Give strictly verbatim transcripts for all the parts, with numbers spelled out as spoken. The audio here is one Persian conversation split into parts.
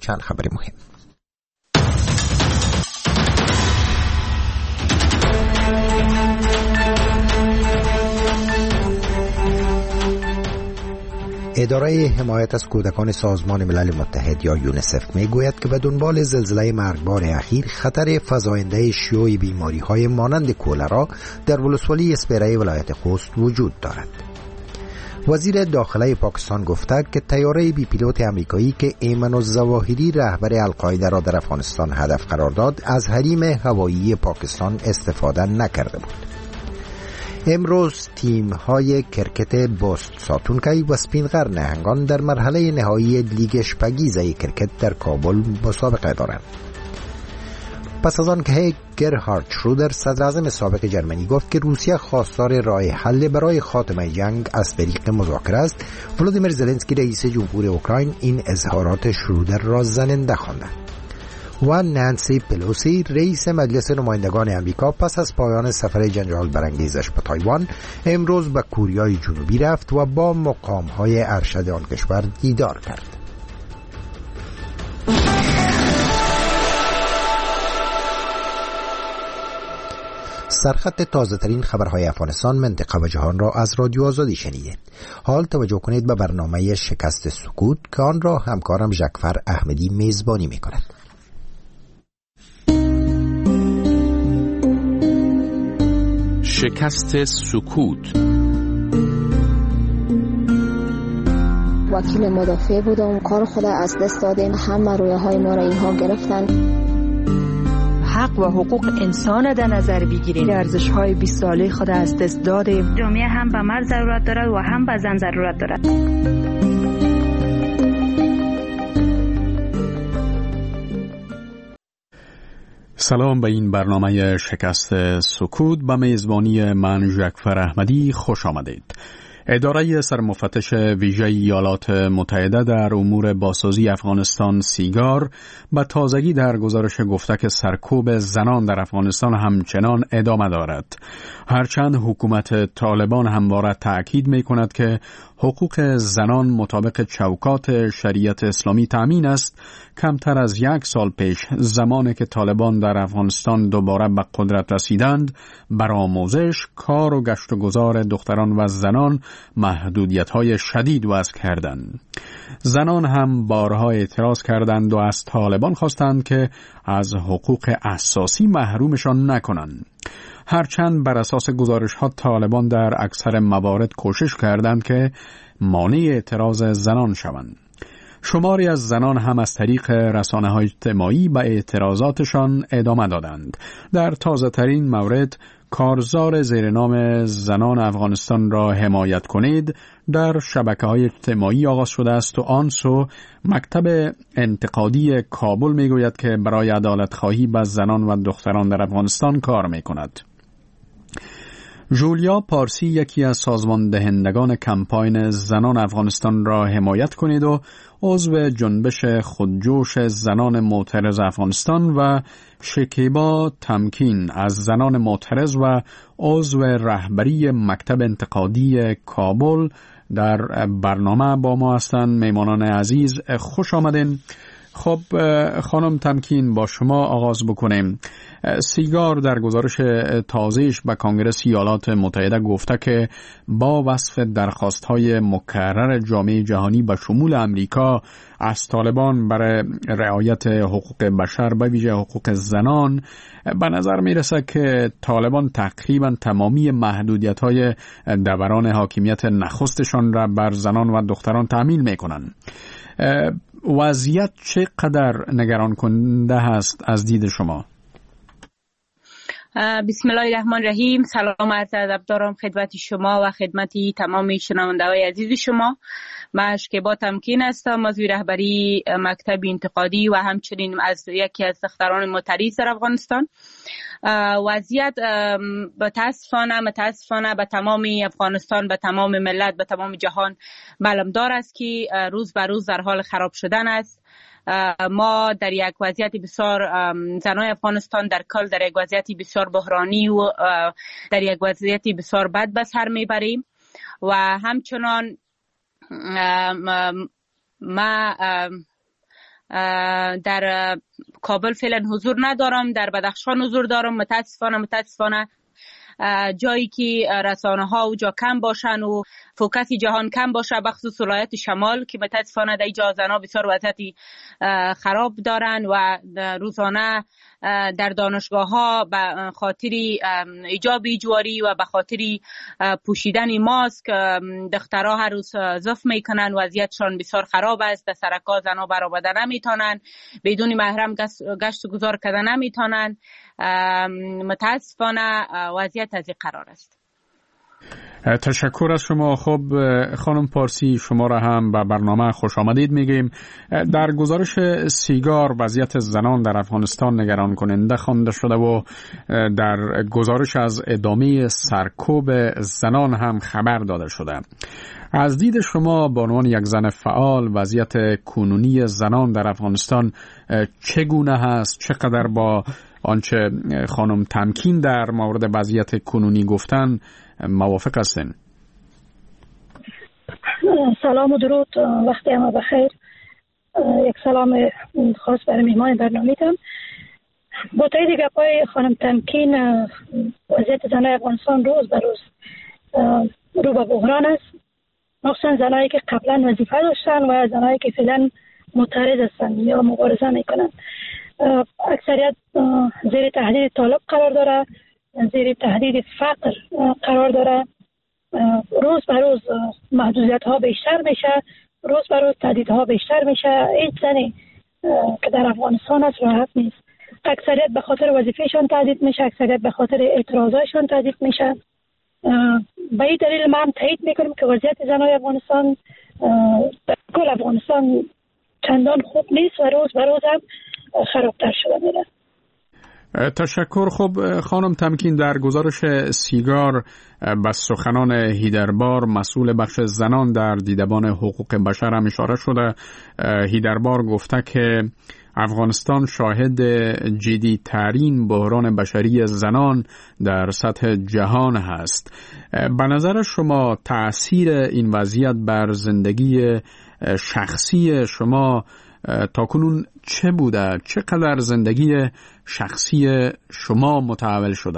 چند خبر مهم. اداره حمایت از کودکان سازمان ملل متحد یا یونیسف میگوید که به دنبال زلزله مرگبار اخیر خطر فزاینده شیوع بیماری‌های مانند کولرا در ولسوالی اسپیره ولایت خوست وجود دارد. وزیر داخله پاکستان گفته که طیاره بی پیلوت امریکایی که ایمن الظواهری رهبر القاعده را در افغانستان هدف قرار داد از حریم هوایی پاکستان استفاده نکرده بود. امروز تیم‌های کرکت بست ساتونکی و سپینغر نهنگان در مرحله نهایی لیگ شپگیزه کرکت در کابل مسابقه دارند. پس از آن که گرهارد شرودر صدراعظم سابق جرمنی گفت که روسیه خواستار راه حل برای خاتمه جنگ از طریق مذاکره است، ولادیمیر زلنسکی رئیس جمهور اوکراین این اظهارات شرودر را زننده خوانده. و نانسی پلوسی رئیس مجلس نمایندگان امریکا پس از پایان سفر جنجال برانگیزش به تایوان امروز به کوریای جنوبی رفت و با مقام‌های ارشد آن کشور دیدار کرد. سرخط تازه ترین خبرهای افغانستان، منطقه و جهان را از رادیو آزادی شنیده. حال توجه کنید به برنامه شکست سکوت که آن را همکارم ژکفر احمدی میزبانی می کند. شکست سکوت. وکیل مدافع بودم، کار خود از دست دادیم، همه رویه های ما را اینها گرفتن. حق و حقوق انسان در نظر بگیریم، ارزش های بیست ساله خود از دست دادیم. جامعه هم به مرد ضرورت دارد و هم به زن ضرورت دارد. سلام به این برنامه شکست سکوت، به میزبانی من ژکفر احمدی خوش آمدید. اداره سرمفتش ویژه ایالات متحده در امور بازسازی افغانستان سیگار به تازگی در گزارش گفته که سرکوب زنان در افغانستان همچنان ادامه دارد. هرچند حکومت طالبان همواره تأکید می کند که حقوق زنان مطابق چوکات شریعت اسلامی تأمین است، کمتر از یک سال پیش زمانی که طالبان در افغانستان دوباره به قدرت رسیدند، بر آموزش، کار و گشت و گذار دختران و زنان محدودیت‌های شدید وضع کردند. زنان هم بارها اعتراض کردند و از طالبان خواستند که از حقوق اساسی محرومشان نکنند. هرچند بر اساس گزارش‌ها طالبان در اکثر موارد کوشش کردند که مانع اعتراض زنان شوند. شماری از زنان هم از طریق رسانه‌های اجتماعی به اعتراضاتشان ادامه دادند. در تازه‌ترین مورد کارزار زیر نام زنان افغانستان را حمایت کنید در شبکه‌های اجتماعی آغاز شده است و آن سو مکتب انتقادی کابل میگوید که برای عدالت خواهی به زنان و دختران در افغانستان کار میکند. جولیا پارسی یکی از سازمان دهندگان کمپاین زنان افغانستان را حمایت کنید و عضو جنبش خودجوش زنان معترض افغانستان و شکیبا تمکین از زنان معترض و عضو رهبری مکتب انتقادی کابل در برنامه با ما هستند. میمانان عزیز خوش آمدین. خب خانم تمکین، با شما آغاز بکنیم. سیگار در گزارش تازه‌اش به کنگره ایالات متحده گفته که با وصف درخواست‌های مکرر جامعه جهانی به شمول امریکا از طالبان برای رعایت حقوق بشر به ویژه حقوق زنان، به نظر میرسه که طالبان تقریبا تمامی محدودیت‌های دوران حاکمیت نخستشان را بر زنان و دختران تأمین می‌کنند. وضعیت چقدر نگران کننده هست از دید شما؟ بسم الله الرحمن الرحیم. سلام عرض ادب دارم خدمت شما و خدمت تمام شنونده‌های عزیز شما. من شکیبا تمکین هستم، عضو رهبری مکتب انتقادی و همچنین از یکی از دختران معترض در افغانستان. وضعیت متاسفانه متاسفانه به تمام افغانستان، به تمام ملت، به تمام جهان معلومدار است که روز به روز در حال خراب شدن است. ما در یک وضعیت بسیار، زنای افغانستان در کل در یک وضعیت بسیار بحرانی و در یک وضعیت بسیار بد به سر میبریم و همچنان ما در کابل فعلا حضور ندارم، در بدخشان حضور دارم. متاسفانه متاسفانه جایی که رسانه ها اونجا کم باشن و فوکس جهان کم باشه، بخصوص ولایت شمال که متاسفانه در اینجا زنها بسیار وضعیت خراب دارن و روزانه در دانشگاه ها به خاطر ایجاب اجباری و به خاطر پوشیدن ماسک دخترها هر روز زف میکنن. وضعیتشان بسیار خراب است. در سرکا زنها برآمده نمیتونن، بدون محرم گشت و گذار کردن نمیتونن. متاسفانه وضعیت از این قرار است. تشکر از شما. خب خانم پارسی، شما را هم به برنامه خوش آمدید میگیم. در گزارش سیگار وضعیت زنان در افغانستان نگران کننده خوانده شده و در گزارش از ادامه سرکوب زنان هم خبر داده شده. از دید شما به عنوان یک زن فعال وضعیت کنونی زنان در افغانستان چگونه هست؟ چقدر با آنچه خانم تمکین در مورد وضعیت کنونی گفتن موافق هستین؟ سلام و درود، وقتی همه بخیر. یک سلام خاص برای مهمان برنامه‌تان. با تایید گپای خانم تمکین، وضعیت زنای افغانستان روز به روز رو به بحران است، مخصوصا زنایی که قبلا وظیفه داشتن و زنایی که فعلا معترض هستند یا مبارزه میکنن. اکثریت زیر تهدید طالب قرار داره، زیر تهدید فقر قرار داره. روز به روز محدودیت ها بیشتر میشه، روز به روز تهدید ها بیشتر میشه. هیچ زنی که در افغانستان است راحت نیست. اکثریت به خاطر وظیفهشان تهدید میشه، اکثریت به خاطر اعتراضایشان تهدید میشه. به این دلیل ما تایید میکنیم که وضعیت زنای افغانستان در کل افغانستان چندان خوب نیست و روز به روز هم خرابتر شده میره. تشکر. خب خانم تمکین، در گزارش سیگار به سخنان هیدربار مسئول بخش زنان در دیدبان حقوق بشر هم اشاره شده. هیدربار گفته که افغانستان شاهد جدی ترین بحران بشری زنان در سطح جهان هست. به نظر شما تأثیر این وضعیت بر زندگی شخصی شما تاکنون چه بوده؟ چقدر زندگی شخصی شما متحول شده؟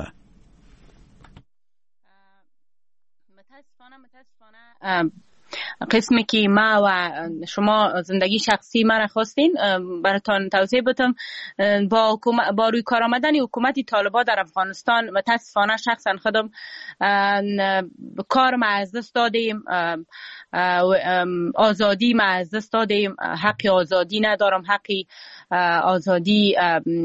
متاسفانه متاسفانه قسمی که ما و شما زندگی شخصی من خواستین براتون توضیح بدم. با با روی کار آمدن حکومت طالبان در افغانستان متاسفانه شخصا خودم کار ما از دست دادیم، آزادی ما از دست دادیم، حق آزادی ندارم، حق آزادی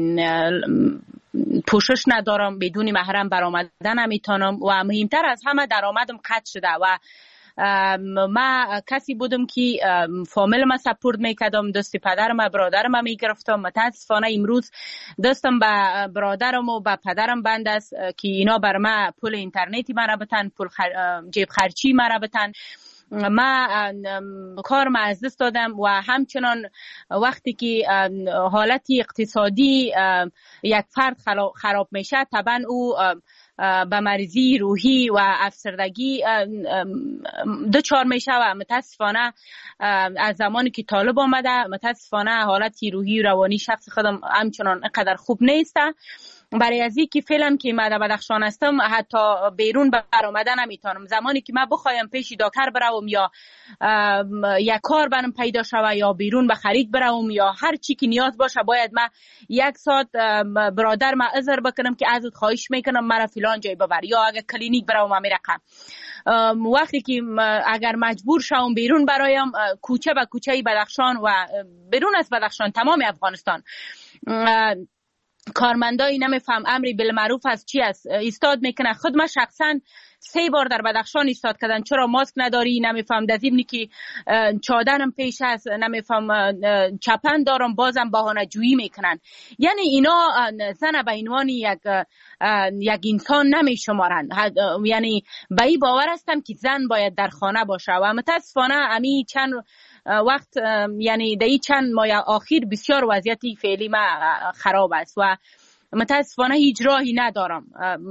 پوشش ندارم، بدون محرم برآمدن نمیتونم و مهمتر از همه درآمدم قطع شده و ما کسی بودم که فامیل ما سپورت میکردم، دست پدرم و برادرم میگرفتم. متاسفانه امروز دستم به برادرم و به پدرم بند است که اینا بر ما پول اینترنتی مرا بتن، پول خر... جیب خرچی مرا بتن. ما کار ما از دست دادم و همچنان وقتی که حالت اقتصادی یک فرد خراب میشه طبعا او به مریضی روحی و افسردگی دچار میشه و متاسفانه از زمانی که طالب آمده متاسفانه حالت روحی و روانی شخص خودم همچنان قدر خوب نیست. برای ازی که فعلا که من در بدخشان هستم حتی بیرون برآمده نمیتونم. زمانی که من بخوایم پیش دکتر بروم یا یک کار برام پیدا شوه یا بیرون به خرید بروم یا هر چی که نیاز باشه باید من یک ساعت برادر ما عذر بکنم که ازت خواهش میکنم مرا فلان جای ببر یا اگر کلینیک بروم همین رقم. وقتی که اگر مجبور شوم بیرون برایم کوچه به کوچه بدخشان و بیرون از بدخشان تمام افغانستان کارمندایی نمیفهم امری بالمعروف از چی است ایستاد میکنه. خود من شخصا سه بار در بدخشان ایستاد کردن چرا ماسک نداری نمیفهم، در ضمن که چادرم پیش است نمیفهم، چپن دارم بازم بهانه جویی میکنن. یعنی اینا زن به عنوان یک یک انسان نمیشمارن، یعنی به این باور هستن که زن باید در خانه باشه و متاسفانه امی چند وقت یعنی در این چند ماه اخیر بسیار وضعیت فعلی ما خراب است و متاسفانه هیچ راهی ندارم.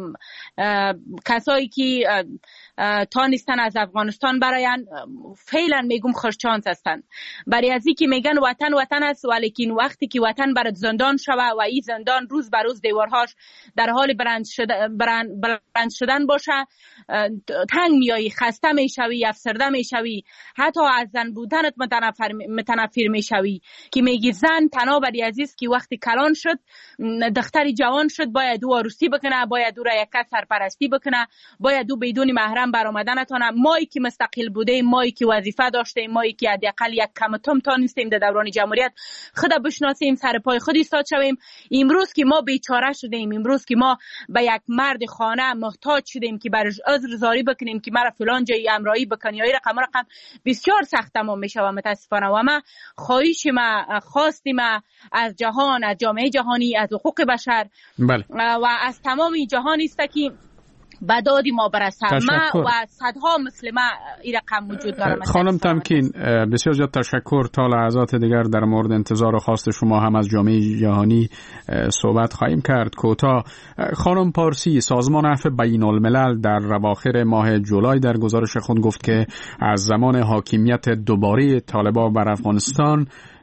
کسایی که تانستن از افغانستان براین فعلا میگم خوشچانس هستن، برای ازی که میگن وطن وطن است، ولیکن وقتی که وطن برات زندان شوه و این زندان روز به روز دیوارهاش در حال برند شدن, برند, برند شدن باشه، تنگ میایی، خسته میشوی، افسرده میشوی، حتی از زن بودنت متنفر متنفر میشوی که میگی زن تنها برای عزیز که وقتی کلان شد، دختر جوان شد، باید او عروسی بکنه، باید او را یک سرپرستی بکنه، باید او بدون محرم برآمدن نتونه. مایی که مستقل بوده، مایی که وظیفه داشته، مایی که حداقل یک کم تم تانستیم در دوران جمهوریت خود بشناسیم، سر پای خود ایستاد شویم، امروز که ما بیچاره شدیم، امروز که ما به یک مرد خانه محتاج شدیم که برش عذر زاری بکنیم که مرا فلان جای امرایی بکنی یا رقم رقم، بسیار سخت ما میشه و متاسفانه. و ما خواهش ما خواستیم از جهان، از جامعه جهانی، از حقوق بشر بله. و از تمام جهان است که به داد ما برسه. ما و صدها مثل ما این رقم وجود داره. خانم تمکین، بسیار زیاد تشکر. تا لحظات دیگر در مورد انتظار و خواست شما هم از جامعه جهانی صحبت خواهیم کرد. کوتاه، خانم پارسی، سازمان عفو بین الملل در اواخر ماه جولای در گزارش خود گفت که از زمان حاکمیت دوباره طالبان بر افغانستان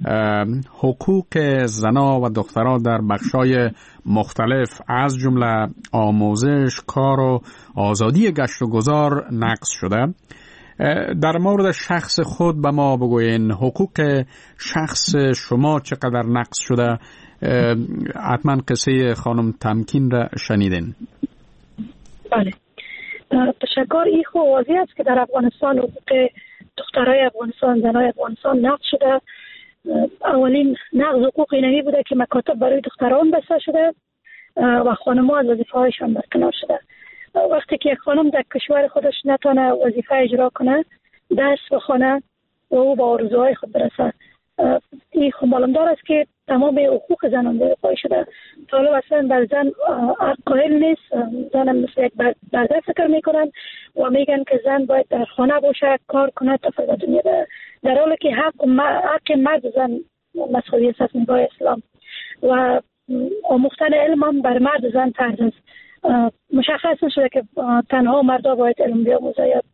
حقوق زنا و دختران در بخشای مختلف از جمله آموزش، کار و آزادی گشت و گذار نقض شده. در مورد شخص خود به ما بگوین، حقوق شخص شما چقدر نقض شده؟ حتما قصه خانم تمکین را شنیدین. بله، تشکر. این خو واضح است که در افغانستان حقوق دخترای افغانستان، زنای افغانستان نقض شده. اولین نقض حقوق اینمی بوده که مکاتب برای دختران بسته شده و خانم‌ها از وظیفه هایشان برکنار شده. وقتی که یک خانم در کشور خودش نتونه وظیفه اجرا کنه، درس بخونه و او با آرزوهای خود برسه، این خب معلومدار است که تمام حقوق زنان دفاع شده. طالب اصلا بر زن قائل نیست، زن هم مثل یک برده فکر میکنن و میگن که زن باید در خانه باشه، کار کنه تا فضا دنیا بره، در حالی که حق حق مرد زن مسئولیت است نگاه اسلام و آموختن علم هم بر مرد زن فرض است. مشخص نشده که تنها مردا باید علم بیاموزه یا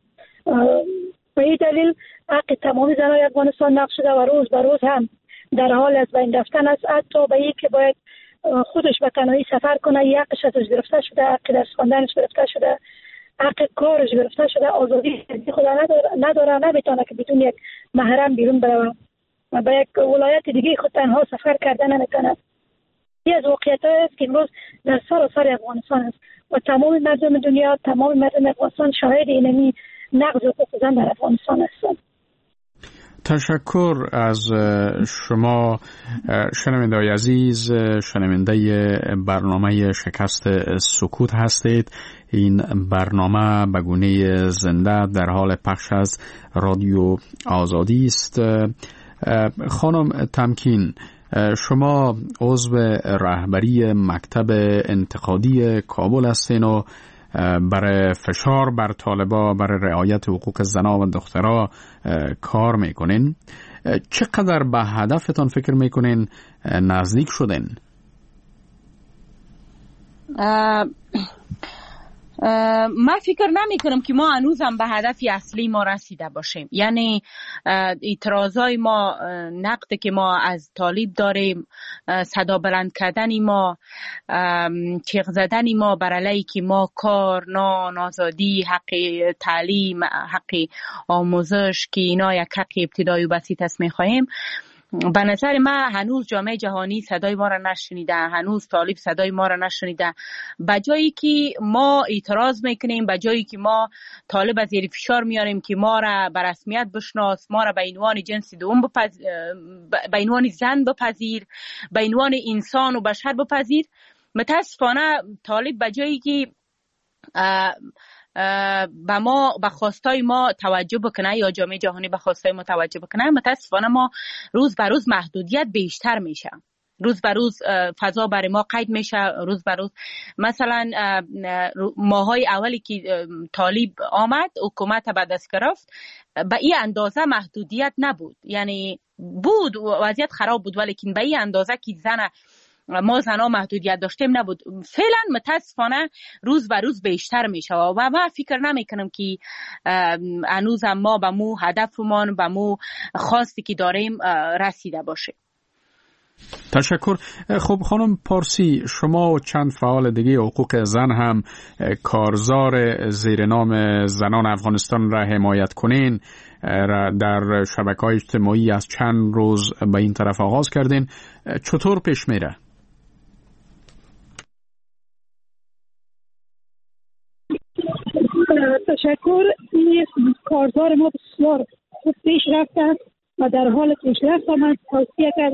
به این دلیل حق تمامی زنای افغانستان نقض شده و روز به روز هم در حال از بین رفتن است. حتی به این که باید خودش به تنهایی سفر کنه، یک حقش ازش گرفته شده، حق درس خواندنش گرفته شده، حق کارش گرفته شده، آزادی خود نداره, نداره نمیتونه که بدون یک محرم بیرون بره و به یک ولایت دیگه خود تنها سفر کردن نمیتونه. این از واقعیت‌هایی است که امروز در سراسر افغانستان است و تمام مردم دنیا، تمام مردم افغانستان شاهد اینمی نقض حقوق زن در افغانستان هستند. تشکر از شما شنونده‌های عزیز. شنونده برنامه شکست سکوت هستید. این برنامه به گونه زنده در حال پخش از رادیو آزادی است. خانم تمکین، شما عضو رهبری مکتب انتقادی کابل هستین و برای فشار بر طالبا برای رعایت حقوق زنا و دخترها کار میکنین. چقدر به هدفتان فکر میکنین نزدیک شدین؟ من فکر نمی کنم که ما هنوزم به هدف اصلی ما رسیده باشیم. یعنی اعتراضای ما، نقد که ما از طالب داریم، صدا بلند کردن ما، چیغ زدن ما بر علیه که ما کار، نان، آزادی، حق تعلیم، حق آموزش که اینا یک حق ابتدایی و بسیط است میخواهیم، به نظر من هنوز جامعه جهانی صدای ما را نشنیده، هنوز طالب صدای ما را نشنیده. بجایی که ما اعتراض میکنیم، بجایی که ما طالب از زیر فشار میاریم که ما را به رسمیت بشناس، ما را به عنوان جنس دوم بپذیر، به عنوان زن بپذیر، به عنوان انسان و بشر بپذیر، متاسفانه طالب بجایی که به ما به خواستای ما توجه بکنه یا جامعه جهانی به خواستای ما توجه بکنه، متاسفانه ما روز به روز محدودیت بیشتر میشه، روز به روز فضا برای ما قید میشه، روز به روز. مثلا ماهای اولی که طالب آمد، حکومت به دست گرفت، به این اندازه محدودیت نبود، یعنی بود وضعیت خراب بود، ولی به این اندازه که زن ما زنها محدودیت داشتیم نبود. فعلا متاسفانه روز به روز بیشتر میشه و ما فکر نمیکنم که هنوز ما به مو هدفمان به مو خواستی که داریم رسیده باشه. تشکر. خب خانم پارسی، شما و چند فعال دیگه حقوق زن هم کارزار زیر نام زنان افغانستان را حمایت کنین در شبکه‌های اجتماعی از چند روز به این طرف آغاز کردین. چطور پیش میره؟ تشکر. این کارزار ما بسیار خوب پیش رفته و در حال پیشرفت آمد. توصیه کرد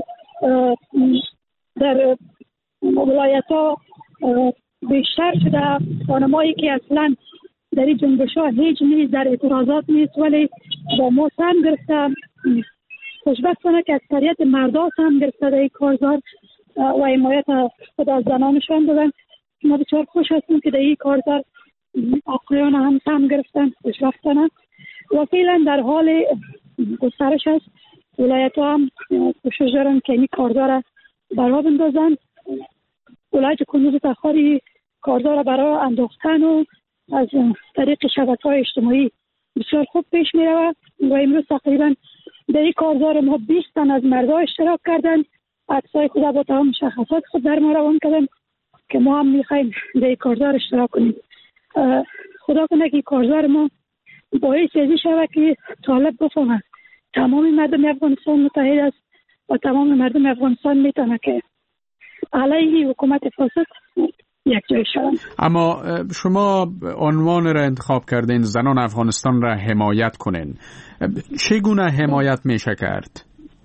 در ولایت ها بیشتر شده. خانمایی که اصلا در این جنبش ها هیچ نیست، در اعتراضات نیست، ولی با ما سهم گرفتن. خوشبختانه که اکثریت مردا سهم گرفته در این کارزار و حمایت خود از زنانشان دادن. ما بسیار خوش هستیم که در این کارزار آقایان هم سهم گرفتن. خوشبختانه و فعلا در حال گسترش است. ولایت ها هم کوشش دارن که این کارزار را برا بندازن. ولایت کنوز و تخاری کارزار را برا انداختن و از طریق شبکه‌های اجتماعی بسیار خوب پیش می رود و امروز تقریبا در این کارزار ما بیست تن از مردها اشتراک کردن. عکسای خود با تمام مشخصات خود در ما روان کردن که ما هم میخوایم در این کارزار اشتراک کنیم. خدا کنه که کارزار ما باعث ازی شود که طالب بفهمه تمام مردم افغانستان متحد است و تمام مردم افغانستان میتونه که علیه حکومت فاسد یک جای شدن. اما شما عنوان را انتخاب کردین زنان افغانستان را حمایت کنین. چگونه حمایت میشه کرد؟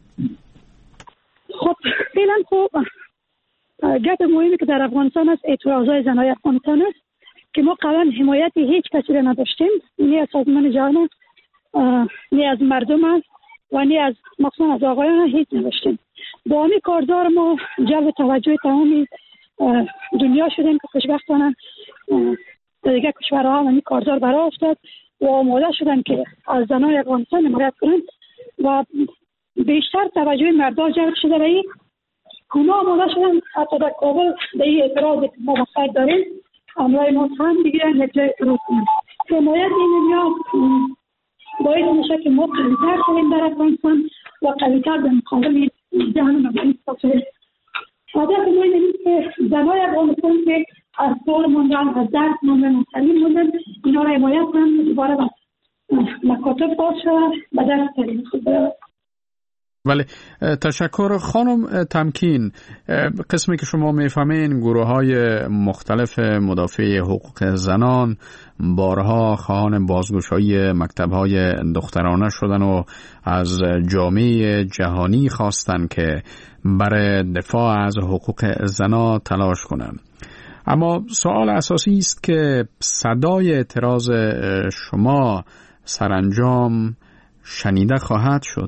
خب فعلا خب گپ مهمی که در افغانستان است اعتراضای زنای افغانستان است که ما قبلا حمایت هیچ کسی را نداشتیم، نه از سازمان جهان، نه از مردم است و نه از مخصوصا از آقایان هیچ نداشتیم. با همین کارزار ما جلب توجه تمامی دنیا شدیم که خوشبختانه دیگه کشورها هم همین کارزار برای افتاد و آماده شدن که از زنای افغانستان حمایت کنند و بیشتر توجه مردها جلب شده و این اونا آماده شدن حتی در کابل به این اعتراض که ما بخیر داریم امرای ما هم بگیرن یک جای اعتراض کنند. حمایت این دنیا باید میشه که ما قوی‌تر شدیم در افغانستان و قوی‌تر در مقابل جهان افغانستان شدیم. هدف ما اینه که زنای افغانستان که از دور موندن، از درد موندن، از تعلیم موندن، اینا را حمایت کنند دوباره به مکاتب باز شود و درس تعلیم خود برود. بله، تشکر. خانم تمکین، قسمی که شما میفهمین گروه های مختلف مدافع حقوق زنان بارها خواهان بازگشایی مکتب های دخترانه شدن و از جامعه جهانی خواستن که برای دفاع از حقوق زنان تلاش کنند. اما سوال اساسی است که صدای اعتراض شما سرانجام شنیده خواهد شد؟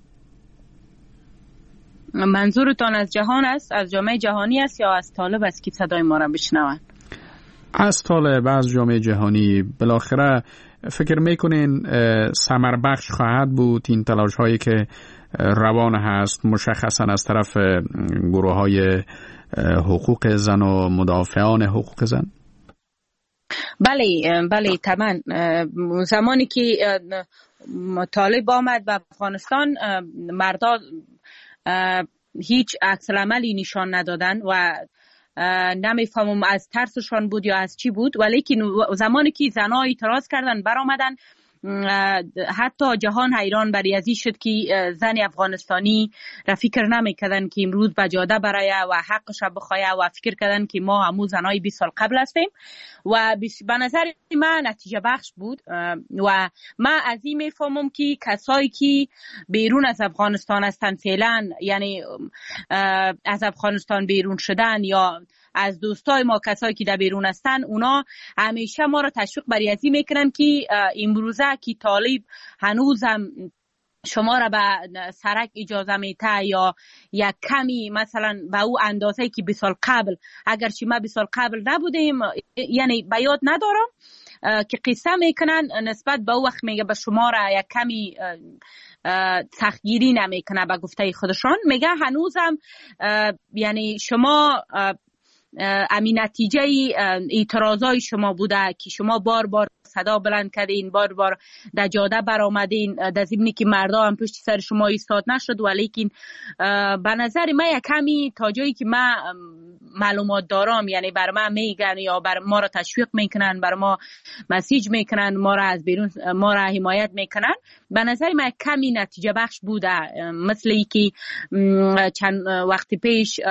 منظورتان از جهان است، از جامعه جهانی است یا از طالب است که صدای ما را بشنوند؟ از طالب، از جامعه جهانی. بالاخره فکر میکنین ثمر بخش خواهد بود این تلاش هایی که روان هست مشخصا از طرف گروه های حقوق زن و مدافعان حقوق زن؟ بله بله طبعا. زمانی که طالب آمد به افغانستان مردا هیچ عکس العملی نشان ندادن و نمیفهمم از ترسشان بود یا از چی بود، ولی که زمانی که زنها اعتراض کردن برآمدن حتی جهان حیران بر ازی شد که زن افغانستانی را فکر نمیکردن که امروز به جاده برای و حقش بخواه و فکر کردن که ما همون زنای بیست سال قبل هستیم و به نظر من نتیجه بخش بود. و من از این میفهمم که کسایی که بیرون از افغانستان هستن فعلا، یعنی از افغانستان بیرون شدن یا از دوستای ما کسایی که در بیرون هستن، اونا همیشه ما را تشویق بر ازی میکنن که امروزه که طالب هنوز هم شما را به سرک اجازه میته یا یک کمی مثلا به او اندازه که بیست سال قبل، اگرچه ما بیست سال قبل نبودیم، یعنی به یاد ندارم، که قصه میکنن نسبت به او وقت میگه به شما را یک کمی سختگیری نمیکنه به گفته خودشان، میگه هنوزم یعنی شما امین نتیجه اعتراضای شما بوده که شما بار بار صدا بلند کردین، بار بار در جاده برآمدین، در ضمنی که مردا هم پشت سر شما ایستاد نشد، ولیکن به نظر من یک کمی تا جایی که من معلومات دارم یعنی بر ما میگن یا بر ما را تشویق میکنن، بر ما مسیج میکنن، ما را از بیرون ما را حمایت میکنن، به نظر من کمی نتیجه بخش بوده. مثل ای که چند وقت پیش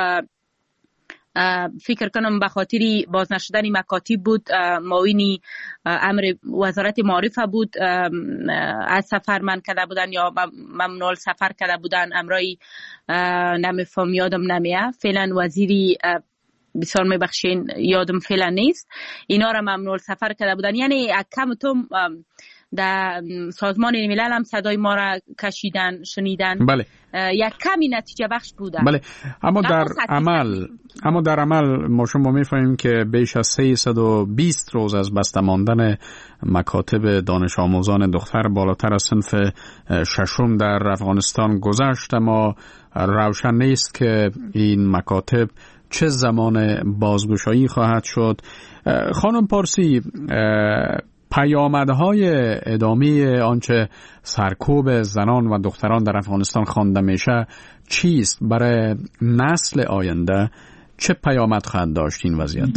فکر کنم به خاطری بازنشدن مکاتب بود، معاونی امر وزارت معارف بود، از سفر من کرده بودن یا ممنوع سفر کرده بودن، امرای نمیفهم یادم نمیه، فعلا وزیری بسیار میبخشین یادم فعلا نیست، اینا را ممنوع سفر کرده بودن. یعنی کم توم در سازمان ملل هم صدای ما را کشیدن، شنیدن. بله. یک کمی نتیجه بخش بودن. بله. اما در عمل اما در عمل ما شما می‌فهمیم که بیش از سیصد و بیست روز از بسته ماندن مکاتب دانش آموزان دختر بالاتر از صنف ششم در افغانستان گذشت، اما روشن نیست که این مکاتب چه زمان بازگشایی خواهد شد. خانم پارسی، پیامدهای ادامه آنچه سرکوب زنان و دختران در افغانستان خوانده میشه چیست؟ برای نسل آینده چه پیامد خواهد داشت این وضعیت؟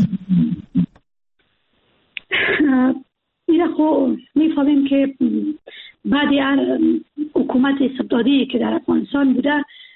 این خب میفهمیم که بعد حکومت استبدادی که در افغانستان بوده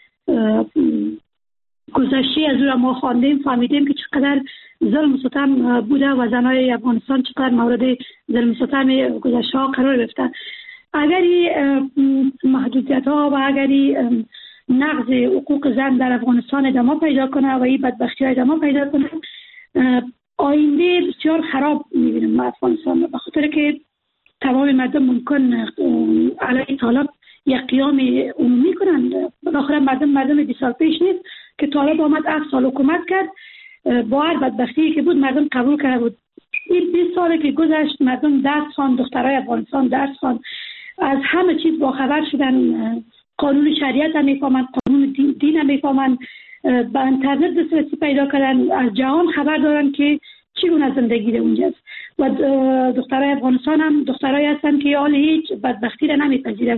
گذشته از او را ما خواندیم، فهمیدیم که چقدر ظلم ستم بوده و زنای افغانستان چقدر مورد ظلم ستم گذشته ها قرار گرفتن. اگر محدودیت ها و اگر نقض حقوق زن در افغانستان ادامه پیدا کنه و این بدبختی ها ادامه پیدا کنه، آینده بسیار خراب میبینیم افغانستان، به خاطر که تمام مردم ممکن علیه طالب یک قیام عمومی کنند. بالاخره مردم مردم بیست سال پیش نیست که طالب آمد هفت سال حکومت کرد، با هر بدبختی که بود مردم قبول کرده بود. این بیست ساله که گذشت مردم درس خوان، دخترای افغانستان درس خوان، از همه چیز باخبر شدن، قانون شریعت هم میفهمند، قانون دین, دین هم میفهمند، با اینترنت دسترسی پیدا کردن، از جهان خبر دارن که چگونه زندگی در اونجاست. و دخترای افغانستان هم دخترای هستن که حال هیچ بدبختی را نمیپذیرن.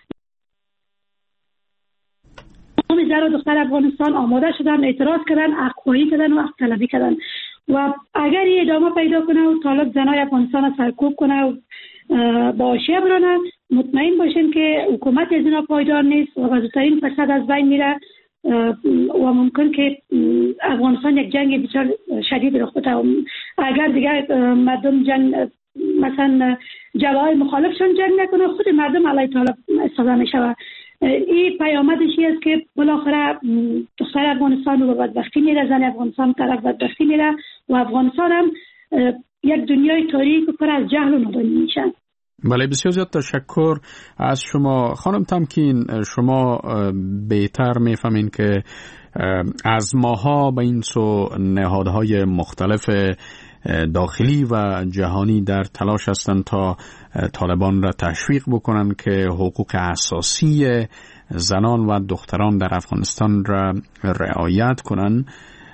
تمام زن و دختر افغانستان آماده شدن، اعتراض کردن، حق خواهی کردن و حق طلبی کردن. و اگر این ادامه پیدا کنه و طالب زنای افغانستان را سرکوب کنه و با آشیه برانه، مطمئن باشین که حکومت از اینا پایدار نیست و بزرگترین فساد از بین میره و ممکن که افغانستان یک جنگ بسیار شدید رخ بده. اگر دیگر مردم جنگ مثلا جبهه‌های مخالفشون جنگ نکنه، خود مردم علیه طالب استفاده میشه. این پیامدش است که بالاخره دختر افغانستان رو به بدبختی میره، زن افغانستان طرف بدبختی میره و افغانستان هم یک دنیای تاریک و پر از جهل و نادانی میشن. بله، بسیار زیاد تشکر از شما خانم تمکین. شما بهتر میفهمین که از ماها به این سو نهادهای مختلف داخلی و جهانی در تلاش هستند تا طالبان را تشویق بکنن که حقوق اساسی زنان و دختران در افغانستان را رعایت کنن.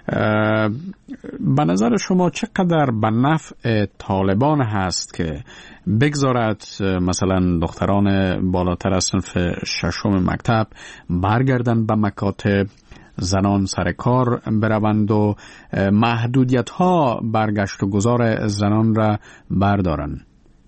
به نظر شما چقدر به نفع طالبان هست که بگذارد مثلا دختران بالاتر از صنف ششم مکتب برگردن به مکاتب، زنان سر کار بروند و محدودیت ها برگشت و گذار زنان را بردارن؟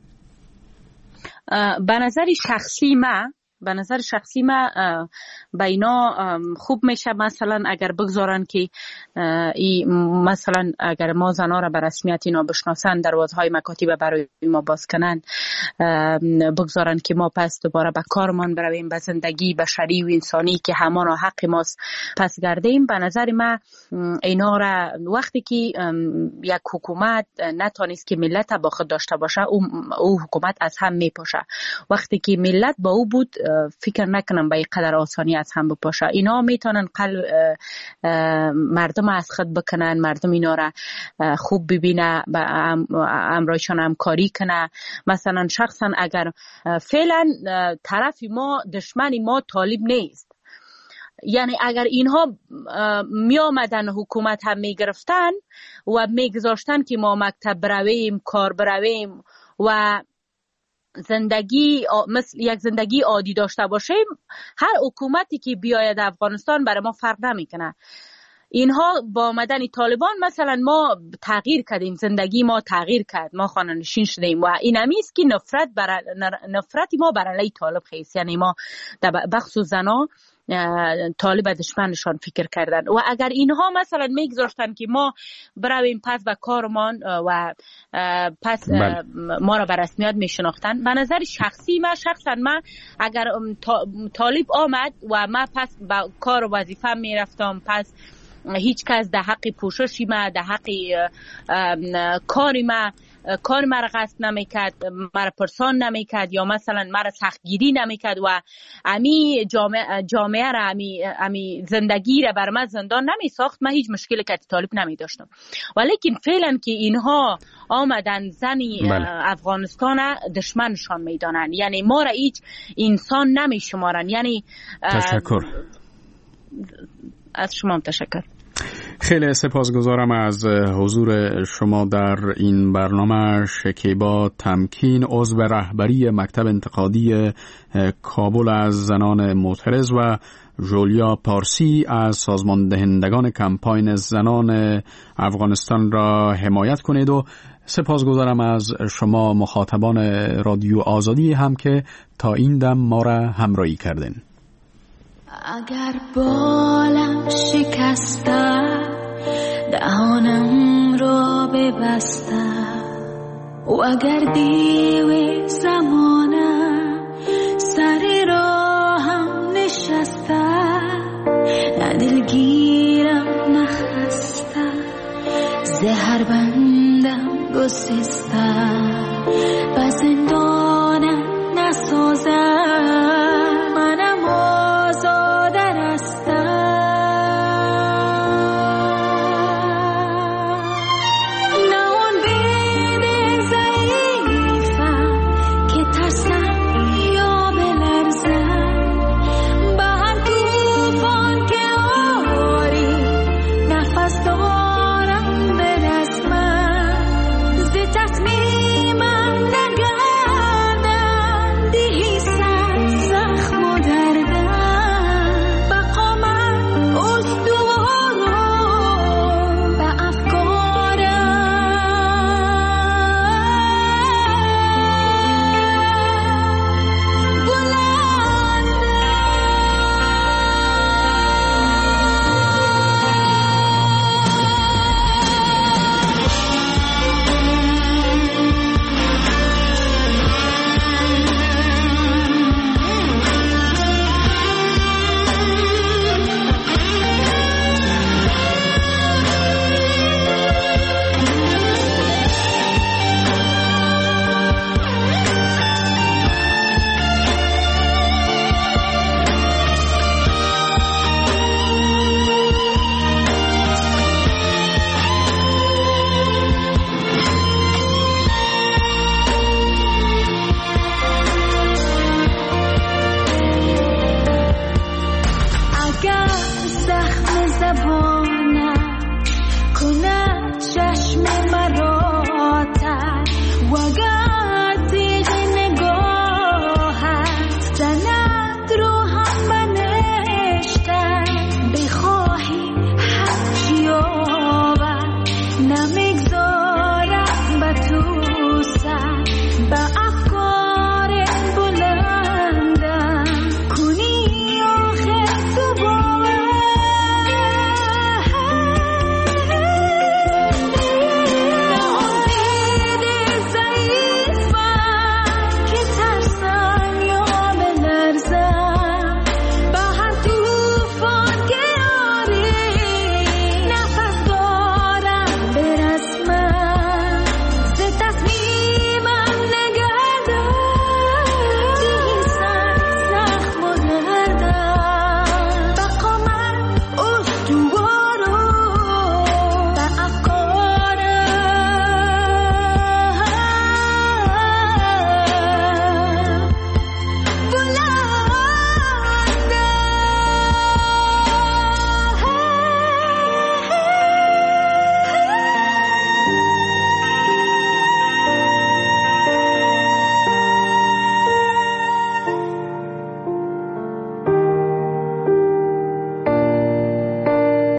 به نظر شخصی من به نظر شخصی من به اینا خوب میشه مثلا اگر بگذارن که ای مثلا اگر ما زنا را به رسمیت اینا بشناسن، دروازهای مکاتب برای ما باز کنن، بگذارن که ما پس دوباره به کارمان برویم، به زندگی بشری و انسانی که همان حق ماست پس گردیم. به نظر من اینا را وقتی که یک حکومت نتانست که ملت با خود داشته باشه، او, او حکومت از هم میپاشه. وقتی که ملت با او بود فکر نکنم به این قدر آسانی از هم بپاشه. اینا میتونن قلب مردم از خود بکنن، مردم اینا را خوب ببینه، با امرایشان همکاری کنه. مثلا شخصا اگر فعلا طرف ما دشمن ما طالب نیست، یعنی اگر اینها می آمدن حکومت هم می گرفتن و می گذاشتن که ما مکتب برویم، کار برویم و زندگی مثل یک زندگی عادی داشته باشیم، هر حکومتی که بیاید افغانستان برای ما فرق نمیکنه. اینها با آمدن طالبان مثلا ما تغییر کردیم، زندگی ما تغییر کرد، ما خانه نشین شدیم و این همیست که نفرت برای نفرتی ما برای علیه طالب خیست، یعنی ما در بخصوص زنا طالب دشمنشان فکر کردن. و اگر اینها مثلا میگذاشتن که ما برویم پس به کارمان و پس بل. ما را به رسمیت میشناختن، به نظر شخصی من شخصا من اگر طالب آمد و من پس به کار و وظیفه میرفتم، پس هیچ کس در حق پوششی ما، در حق کاری ما کار مرا قصد نمیکرد، مرا پرسان نمیکرد یا مثلا مرا سختگیری نمیکرد و امی جامعه جامعه را امی امی زندگی را بر من زندان نمیساخت، من هیچ مشکلی که طالب نمی داشتم. ولیکن فعلا که اینها آمدن زنی بله. افغانستان دشمنشان میدانن، یعنی ما را هیچ انسان نمیشمارن. یعنی تشکر از شما. تشکر. خیلی سپاسگزارم از حضور شما در این برنامه. شکیبا تمکین، عضو رهبری مکتب انتقادی کابل از زنان معترض و جولیا پارسی از سازمان دهندگان کمپاین زنان افغانستان را حمایت کنید و سپاسگزارم از شما مخاطبان رادیو آزادی هم که تا این دم ما را همراهی کردین. اگر بالم شکسته دهانم را ببسته و اگر دیو زمانم سر راهم نشسته، نه دلگیرم نخسته، زهر بندم گسسته، به زندانم نسازم